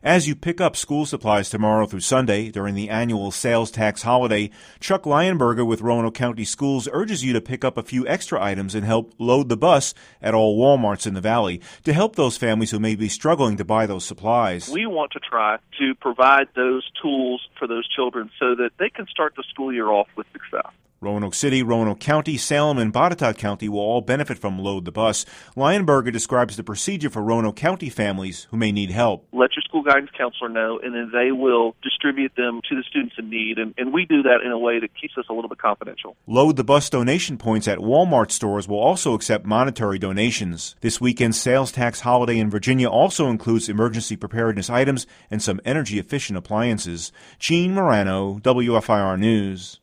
As you pick up school supplies tomorrow through Sunday during the annual sales tax holiday, Chuck Lionberger with Roanoke County Schools urges you to pick up a few extra items and help load the bus at all Walmarts in the Valley to help those families who may be struggling to buy those supplies. We want to try to provide those tools for those children so that they can start the school year off with success. Roanoke City, Roanoke County, Salem, and Botetourt County will all benefit from Load the Bus. Lionberger describes the procedure for Roanoke County families who may need help. Let your school guidance counselor know, and then they will distribute them to the students in need, and we do that in a way that keeps us a little bit confidential. Load the Bus donation points at Walmart stores will also accept monetary donations. This weekend's sales tax holiday in Virginia also includes emergency preparedness items and some energy-efficient appliances. Gene Morano, WFIR News.